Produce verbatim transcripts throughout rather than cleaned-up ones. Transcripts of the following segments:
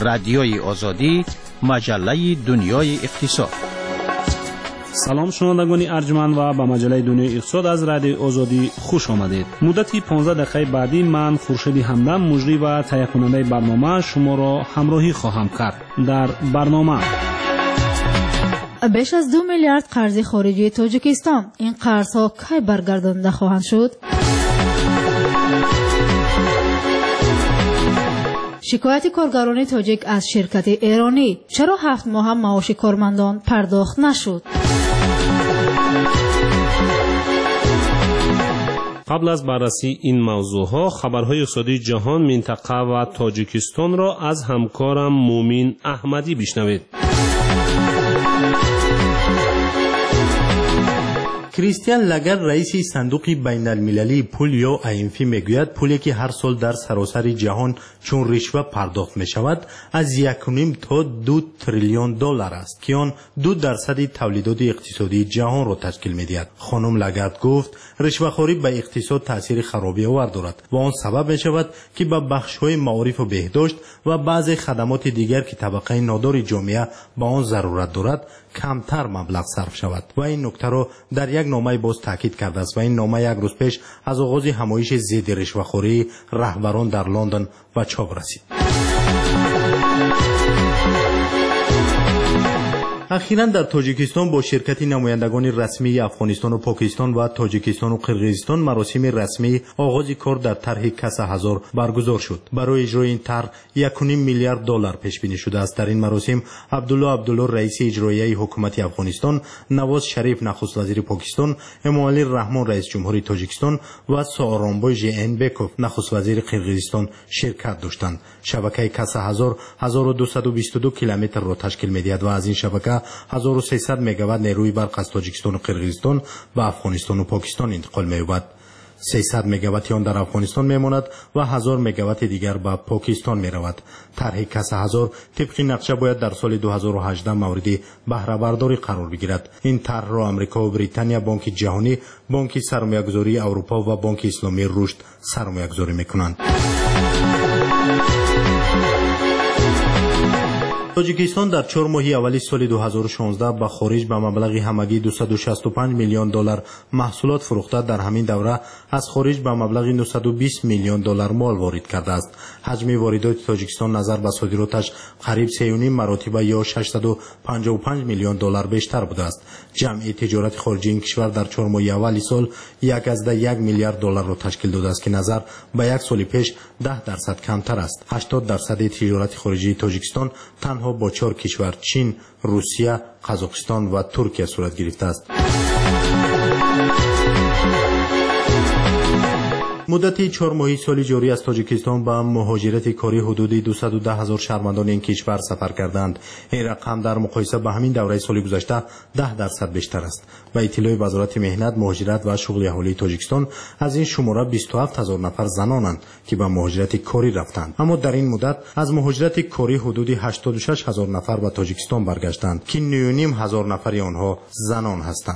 رادیوی آزادی، مجله دنیای اقتصاد. سلام شنوندگان ارجمند و به مجله دنیای اقتصاد از رادیوی آزادی خوش آمدید. مدتی پانزده دقیقه بعدی من خورشید همدم مجری و تهیه کننده برنامه شما را همراهی خواهم کرد. در برنامه بیش از دو میلیارد قرض خارجی تاجیکستان، این قرضها کی برگردانده خواهند شد؟ شکایت کارگران تاجیک از شرکت ایرانی، چرا هفت ماه هم معاش کارمندان پرداخت نشد؟ قبل از بررسی این موضوعها خبرهای اقتصادی جهان، منطقه و تاجیکستان را از همکارم مومین احمدی بشنوید. کریستیان لگر رئیس صندوق بین المللی پول یا آی ام اف میگوید پولی که هر سال در سراسر جهان چون رشوه پرداخت می شود از یک و نیم تا دو تریلیون دلار است که آن دو درصد تولیدات اقتصادی جهان را تشکیل می دهد. خانم لگرد گفت رشوه‌خواری به اقتصاد تاثیر خرابی آور دارد و آن سبب می شود که به بخش‌های معارف و بهداشت و بعضی خدمات دیگر که طبقه نادار جامعه به آن ضرورت دارد کمتر مبلغ صرف شود و این نکته را در یک نامه باز تاکید کرده است و این نامه یک روز پیش از آغاز همایش ضد رشوه‌خوری رهبران در لندن به چاپ رسید. اخیراً در تاجیکستان با شرکت نمایندگان رسمی افغانستان و پاکستان و تاجیکستان و قرقیزستان مراسم رسمی آغاز کار در طرح کاس هزار برگزار شد. برای اجرای این طرح یک و نیم میلیارد دلار پیش بینی شده است. در این مراسم عبدالله عبدالله رئیس اجرایی حکومت افغانستان، نواز شریف نخست وزیر پاکستان، امومالی رحمان رئیس جمهوری تاجیکستان و سارانبای ژئینبکوف نخست وزیر قرقیزستان شرکت داشتند. شبکه کاس هزار هزار و دویست و بیست و دو کیلومتر را تشکیل می‌دهد و از این شبکه هزار و سیصد مگاوات نیروی برق از تاجیکستان و قرقیزستان به افغانستان و پاکستان انتقال می‌یابد. سیصد مگاوات آن در افغانستان میماند و هزار مگاوات دیگر به پاکستان میرود. طرح کاس هزار طبق نقشه باید در سال دو هزار و هجده مورد بهره برداری قرار بگیرد. این طرح را آمریکا و بریتانیا، بانک جهانی، بانک سرمایه‌گذاری اروپا و بانک اسلامی رشد سرمایه‌گذاری میکنند. تاجیکستان در چهار ماهی اولی سال دو هزار و شانزده به خارج به مبلغ همگی دویست و شصت و پنج میلیون دلار محصولات فروخته. در همین دوره از خارج به مبلغ نهصد و بیست میلیون دلار مال وارد کرده است. حجم واردات تاجیکستان نظر به صادراتش قریب سه و نیم مرتبه یا ششصد و پنجاه و پنج میلیون دلار بیشتر بوده است. جمع تجارت خارجی این کشور در چهار ماهی اولی سال یک از ده یک میلیارد دلار را تشکیل داده است که نظر به یک سال پیش ده درصد کمتر است. هشتاد درصد تجارت خارجی تاجیکستان تنها با چهار کشور چین، روسیه، قزاقستان و ترکیه صورت گرفته است. مدت چهار ماهی سال جاری از تاجیکستان به مهاجرت کاری حدودی دویست و ده هزار شهروندان این کشور سفر کردند. این رقم در مقایسه به همین دوره سال گذشته ده درصد بیشتر است. به اطلاع وزارت مهنت، مهاجرت و شغل اهالی تاجیکستان از این شماره بیست و هفت هزار نفر زنانند که به مهاجرت کاری رفتند. اما در این مدت از مهاجرت کاری حدودی هشتاد و شش هزار نفر به تاجیکستان برگشتند که نه و نیم هزار نفر آنها زنان هستند.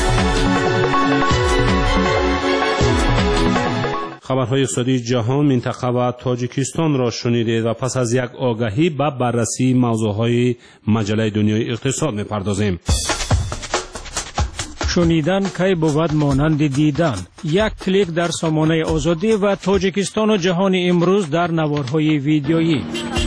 خبرهای اقتصادی جهان، منطقه و تاجیکستان را شنیدید و پس از یک آگهی به بررسی موضوعهای مجله دنیای اقتصاد می‌پردازیم. شنیدن کی بود مانند دیدن. یک کلیک در سامانه آزادی و تاجیکستان و جهان امروز در نوارهای ویدیویی.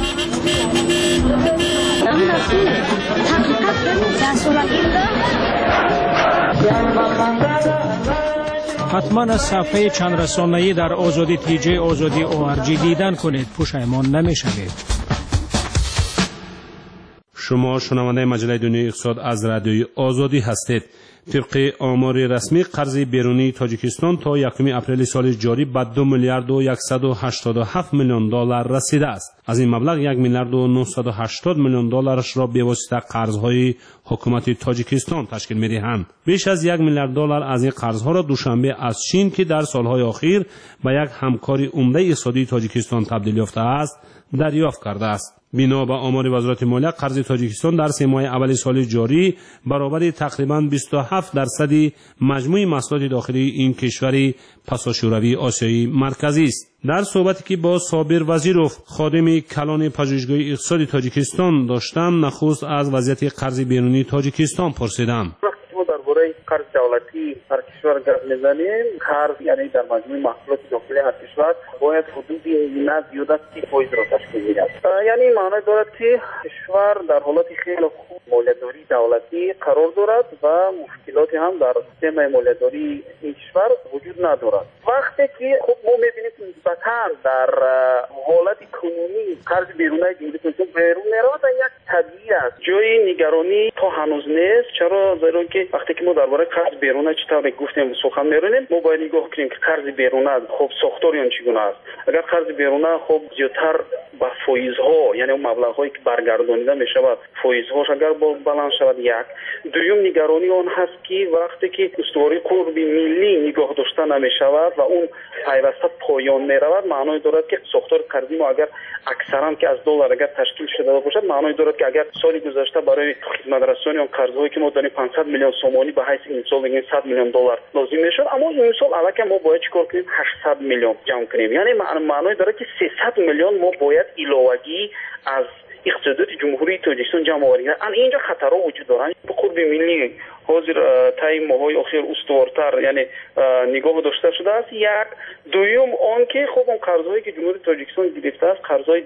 حتما از صفحه چند رسانه‌ای در آزادی تی جی آزادی او آر جی دیدن کنید، پشیمان نمی‌شوید. شما شنونده مجله دنیای اقتصاد از رادیوی آزادی هستید. طبق آمار رسمی قرض بیرونی تاجیکستان تا یکم اپریل سال جاری به دو میلیارد و صد و هشتاد و هفت میلیون دلار رسیده است. از این مبلغ یک میلیارد و نهصد و هشتاد میلیون دلارش را به واسطه قرض‌های حکومت تاجیکستان تشکیل می‌دهند. بیش از یک میلیارد دلار از این قرض‌ها را دوشنبه از چین که در سال‌های اخیر به یک همکاری عمده اقتصادی تاجیکستان تبدیل یافته است، دریافت کرده است. بنا به آمار وزارت مالیه قرض تاجیکستان در سه ماه اول سال جاری برابر تقریباً بیست و هفت درصد مجموع محصولات داخلی این کشور پساشوروی آسیایی مرکزی است. در صحبتی که با صابر وزیروف خادم کلان پژوهشگاه اقتصادی تاجیکستان داشتم، نخست از وضعیت قرض بیرونی تاجیکستان پرسیدم. درباره قرض دولتی هر کشور گپ میزنیم، قرض یعنی در مجموع محصولات داخلی هر کشور باید حدودی نه زیاد از سی فیصد را تشکیل میدهد. یعنی معنی دارد که کشور در حالت خیلی خوب مالیاتداری دولتی قرار دارد و مشکلاتی هم در سیستم مالیاتداری این کشور وجود ندارد. وقتی که خب ما میبینیم نسبتاً در حالت کنونی قرض بیرونی جمهوری اسلامی بیرون میرود و یک طبیعی است. جای نگرانی تا هنوز نیست. چرا؟ زیرا که وقتی که ما درباره قرض بیرونی چطور گفتیم سخن میرونیم، ما باید نگاه کنیم که قرض بیرونی خب ساختار اون چگونه است. اگر قرض بیرونی خب زیادتر با فایزها، یعنی اون مبلغ‌هایی که برگردانیده میشود، فایزهاش اگر بلند شود، یک دوم نگرانی اون هست که وقتی که استواری قرض ملی نگاه داشته نمیشود و اون پیوسته پایان میرود، معنی دارد که ساختار قرضی ما اگر اکثرا که از دلار اگر تشکیل شده باشد، معنی دارد که اگر سال گذشته برای خدمترسانی اون قرضهایی که ما داریم پانصد میلیون سومانی به حیث این سال دیگه صد میلیون دلار لازم میشد، اما این سال البته ما باید چیکار کنیم؟ هشتصد میلیون جمع کنیم. یعنی معنی داره که سیصد میلیون ما باید علاوگی از اقتصادات جمهوری تاجیکستان جمع آوریم. ان اینجا خطرها وجود دارند. به قرب ملی حاضر تای ماهای اخیر استوارتر یعنی نگاه داشته شده است. یک دوم آن که خب اون قرضهایی که جمهوری تاجیکستان گرفته است قرضهای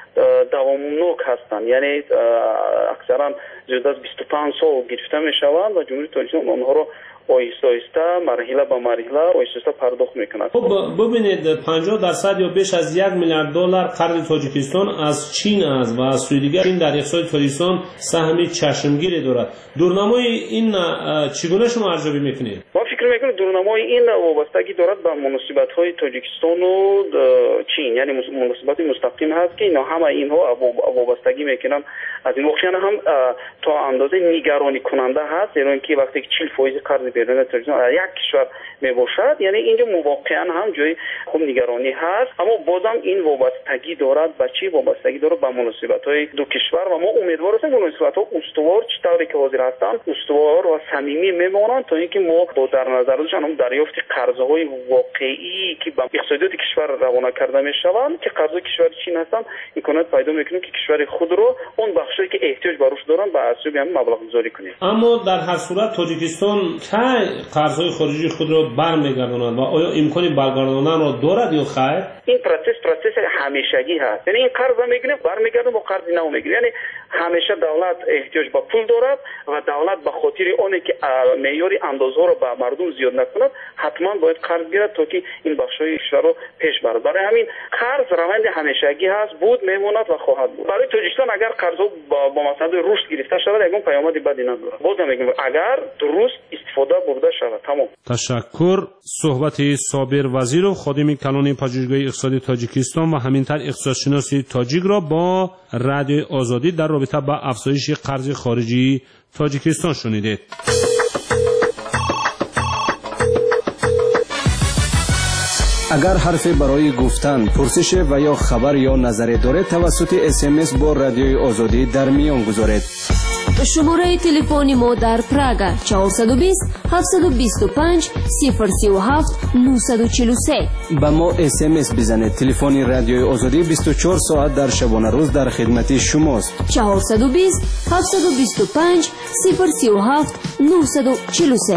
دوامناک هستند، یعنی اکثرا زیاد از بیست و پنج سال گرفته می شوند و جمهوری تاجیکستان آنها را آهسته آهسته مرحله به مرحله آهسته آهسته پرداخت میکند. خب ببینید پنجاه درصد یا بیش از یک میلیارد دلار قرض تاجیکستان از چین است و از سوی دیگر چین در اقتصاد تاجیکستان سهمی چشمگیری دارد. دورنمای این چگونه شما ارزیابی میکنید؟ ما فکر میکنم دورنمای این وابستگی دارد به مناسبت های تاجیکستان و چین، یعنی مناسبت مستقیم هست که اینا همه اینها وابستگی میکنن از این واقعا هم تا اندازه نگرانی کننده هست، زیرا اینکه وقتی چهل درصد قرض بیرون تاجیکستان یک کشور میباشد، یعنی اینجا واقعا هم جای خوب نگرانی هست. اما بازم این وابستگی دارد به چی؟ وابستگی دارد به مناسبت های دو کشور و ما امیدوار هستیم مناسبت ها استوار چطوری که حاضر هستند استوار و صمیمی میمانند تا اینکه ما با در نظر داشتن هم دریافت قرضهای واقعی که به اقتصادیات کشور روانه کرده میشوند که قرضهای کشور چین هستند امکانات پیدا میکنیم که کشور خود رو اون بخشی که احتیاج بروش دارن به اساس همین مبلغ گذاری کنیم. اما در هر صورت تاجیکستان چه قرضهای خارجی خود را برمیگرداند و آیا امکانی برگرداندن را دارد یا خیر؟ این پروسس پروسس همیشگی هست، یعنی این قرض میگیره برمیگرده با قرض نو میگیره، یعنی همیشه دولت احتیاج به پول دارد و دولت به خاطر اونه که معیار اندازها رو به مردم زیاد نکند حتما باید قرض گیرد تا که این بخشای کشور رو پیش برد. برای همین قرض روند همیشگی هست، بود میموند و خواهد بود. برای تاجیکستان اگر قرض با, با مثلا رشد گرفته شود یگان پیامد بدی نداره. بازم میگم اگر درست استفاده برده شود. تمام. تشکر. صحبت صابر وزیروف خادم کلان پژوهشگاه اقتصادی تاجیکستان و همینطور اقتصادشناسی تاجیک را با رادیو آزادی در رابطه با افزایش قرض خارجی تاجیکستان شنیدید. اگر حرفی برای گفتن، پرسش و یا خبر یا نظری دارید توسط اس ام اس با رادیوی آزادی در میان گذارید. شماره تلفنی ما در پراگ چهارصد و بیست هفتصد و بیست و پنج صفر سی و هفت نهصد و چهل و سه. به ما اس ام اس بزنید. تلفن رادیوی آزادی بیست و چهار ساعت در شبانه روز در خدمت شماست. چهارصد و بیست هفتصد و بیست و پنج صفر سی و هفت نهصد و چهل و سه.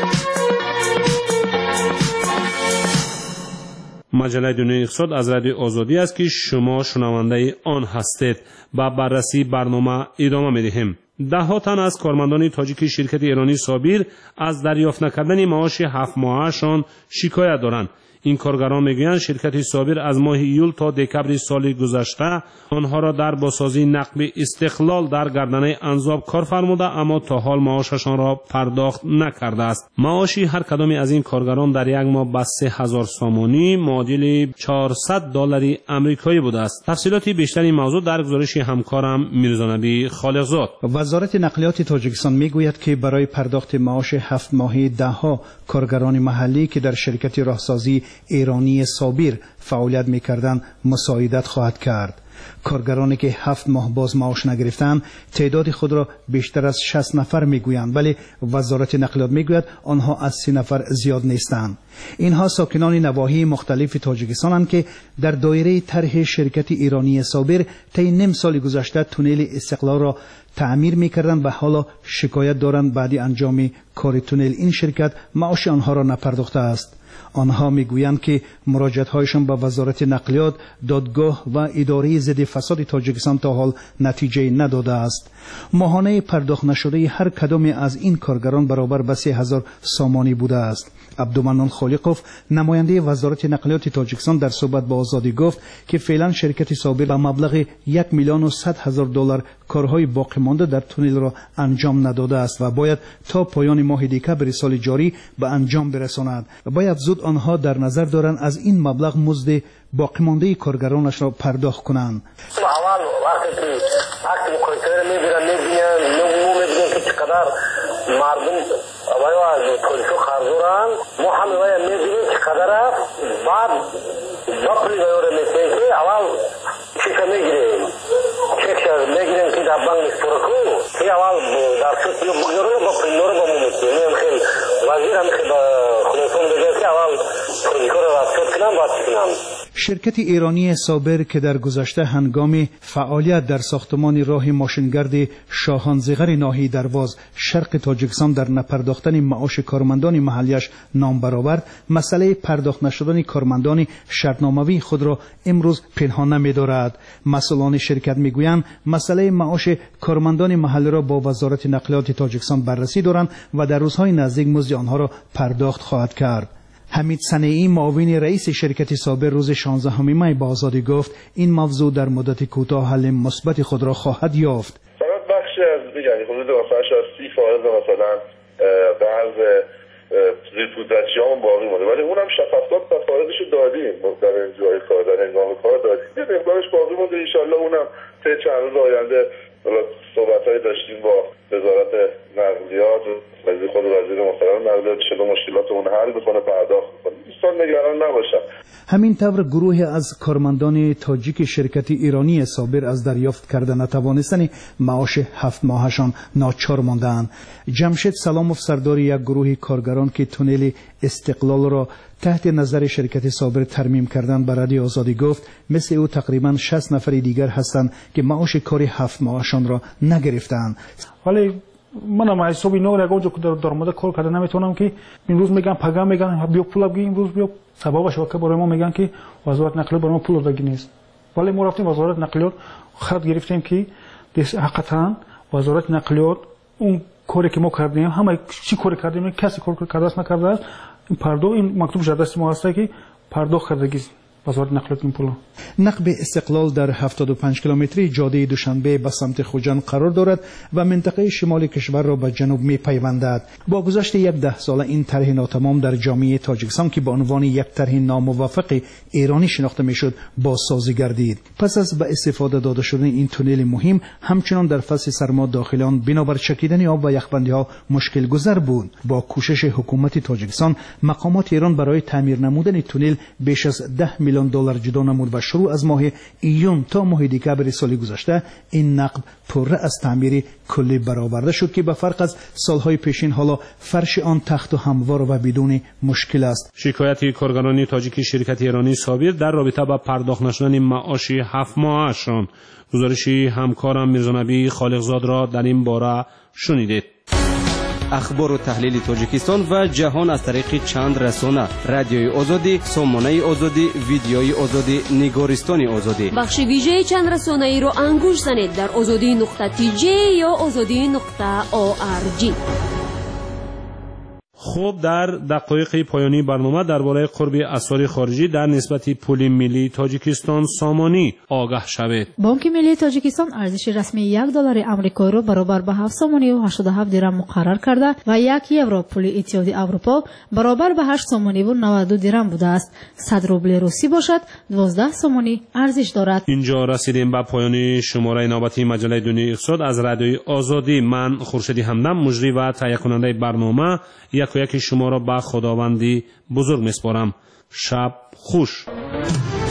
مجله دنیای اقتصاد از رادیو آزادی است که شما شنونده آن هستید. با بررسی برنامه ادامه می‌دهیم. ده ها تن از کارمندان تاجیک شرکت ایرانی صابر از دریافت نکردن معاش هفت ماهه‌شان شکایت دارند. این کارگران میگویند شرکت صابر از ماه ایول تا دکبر سال گذشته آنها را در بازسازی نقب استقلال در گردنه انزاب کار فرموده اما تا حال معاششان را پرداخت نکرده است. معاشی هر کدام از این کارگران در یک ماه به سه هزار سامانی معادل چهارصد دلار آمریکایی بوده است. تفصیلات بیشتر این موضوع در گزارش همکارم میرزانبی خالقزاد. وزارت نقلیات تاجیکستان میگوید که برای پرداخت معاش هفت ماهه ده ها کارگران محلی که در شرکت راهسازی ایرانی صابر فعالیت می‌کردند مساعدت خواهد کرد. کارگرانی که هفت ماه باز معاش نگرفتند تعداد خود را بیشتر از شصت نفر میگویند، ولی وزارت نقلیات میگوید آنها از سی نفر زیاد نیستند. اینها ساکنان نواحی مختلف تاجیکستانند که در دایره طرح شرکت ایرانی صابر طی نیم سال گذشته تونل استقلال را تعمیر میکردند و حالا شکایت دارند بعد انجام کار تونل این شرکت معاش آنها را نپرداخته است. آنها میگویند که مراجعت‌هایشان به وزارت نقلیات، دادگاه و اداره ضد فساد تاجیکستان تا حال نتیجه نداده است. ماهانه پرداخت نشده هر کدام از این کارگران برابر به سه هزار سامانی بوده است. عبدالمنان خالقوف نماینده وزارت نقلیات تاجیکستان در صحبت با آزادی گفت که فعلا شرکت صابر به مبلغ یک میلیون و صد هزار دلار کارهای باقی مانده در تونل را انجام نداده است و باید تا پایان ماه دکمبر سال جاری به انجام برساند و باید زود آنها در نظر دارند از این مبلغ مزد باقی مانده کارگرانش را پرداخت کنند. اول وقتی که وقتی مکاتبه میگیرن میبینن نمو میبینن که چقدر مردم وای از پلیسو خرجورن ما همه وای میبینیم چقدر است بعد باقی وای میگیم که اول چیز میگیریم چیز میگیریم که در بانک میسپرکو که اول در سوت یو بگذاریم با پینور با مومیتیم هم خیلی وزیر هم خیلی خلاصون بگیم که اول پلیسو را رفت کنم باید کنم. شرکت ایرانی صابر که در گذشته هنگام فعالیت در ساختمان راه ماشینگرد شاهانزیغر ناحیه درواز شرق تاجیکستان در نپرداختن معاش کارمندان محلیش نام برآورد، مسئله پرداخت نشدن کارمندان شرطنامه‌ای خود را امروز پنهان نمی‌دارد. مسئولان شرکت میگویند مسئله معاش کارمندان محلی را با وزارت نقلیات تاجیکستان بررسی دارند و در روزهای نزدیک مزد آنها را پرداخت خواهد کرد. حمید صنیعی معاون رئیس شرکت صابر روز شانزدهم می با آزادی گفت این موضوع در مدت کوتاه حل مثبت خود را خواهد یافت. فقط بخشی از میگن حدود مثلا سی فایز مثلا قرض ریپوزیشن باقی مونده، ولی اونم شفافیت و فایزش دادیم در انجای کار در هنگام کار دادیم. یه مقدارش باقی مونده، ان شاء الله اونم طی چند روز آینده صحبت‌های داشتیم با وزارت نقلیات وزیر خود وزیر محترم نقلیات شده مشکلات اون حل بکنه پرداخت کنه. دوستان نگران نباشن. همین طور گروه از کارمندان تاجیک شرکت ایرانی صابر از دریافت کردن نتوانستن معاش هفت ماهشان ناچار ماندند. جمشید سلاموف سردار یک گروه کارگران که تونل استقلال را تحت نظر شرکت صابر ترمیم کردن به رادیو آزادی گفت مثل او تقریبا شصت نفر دیگر هستند که معاش کار هفت ماهشان را نگرفتند. ولی منم از صبح نو را گوجو در در مورد کار کردن نمیتونم که امروز میگن پگا میگن بیا پول بگی امروز بیا سببش واقعا برای ما میگن که وزارت نقلیات برای ما پول دادگی نیست. ولی ما رفتیم وزارت نقلیات خط گرفتیم که حقیقتا وزارت نقلیات اون کاری که ما کردیم همه چی کار کردیم کسی کار کرده است نکرده است این پرداخت این مکتوب شده است ما هست که پرداخت کردگی وزارت نقلیات این پولا. نقب استقلال در هفتاد و پنج کیلومتری جاده دوشنبه به سمت خوجان قرار دارد و منطقه شمال کشور را به جنوب می پیوندد. با گذشت یک ده ساله این طرح ناتمام در جامعه تاجیکستان که به عنوان یک طرح ناموفق ایرانی شناخته میشد بازسازی گردید. پس از به استفاده داده شدن این تونل مهم همچنان در فصل سرما داخلان بنابر چکیدن آب و یخبندی ها مشکل گذر بود. با کوشش حکومت تاجیکستان مقامات ایران برای تعمیر نمودن تونل بیش از ده میلیون دلار جدا نمود و شروع از ماه ایون تا ماه دکمبر سال گذشته این نقب پره از تعمیر کلی برآورده شد که به فرق از سالهای پیشین حالا فرش آن تخت و هموار و بدون مشکل است. شکایت کارگران تاجیک شرکت ایرانی صابر در رابطه با پرداخت نشدن معاش هفت ماهشان. گزارشی همکارم میرزانبی خالقزاد را در این باره شنیدید. اخبار و تحلیل تاجیکستان و جهان از طریق چند رسانه: رادیوی آزادی، سامانه آزادی، ویدیوی آزادی، نگارستان آزادی. بخش ویژه چند رسانه ای را انگوش زنید در آزادی نقطه تی جی یا آزادی نقطه او آر جی. خوب در دقایق پایانی برنامه درباره قرب اسعار خارجی در نسبت پول ملی تاجیکستان سامانی آگاه شوید. بانک ملی تاجیکستان ارزش رسمی یک دلار آمریکایی را برابر به هفت سامانی و هشتاد و هفت درم مقرر کرده و یک یورو پول اتحادیه اروپا برابر به هشت سامانی و نود و دو درم بوده است. صد روبل روسی باشد دوازده سامانی ارزش دارد. اینجا رسیدیم به پایان شماره نوبتی مجله دنیای اقتصاد از رادیوی آزادی. من خورشیدی همدم مجری و تهیه کننده برنامه یک و یک شما را به خداوندی بزرگ میسپارم. شب خوش.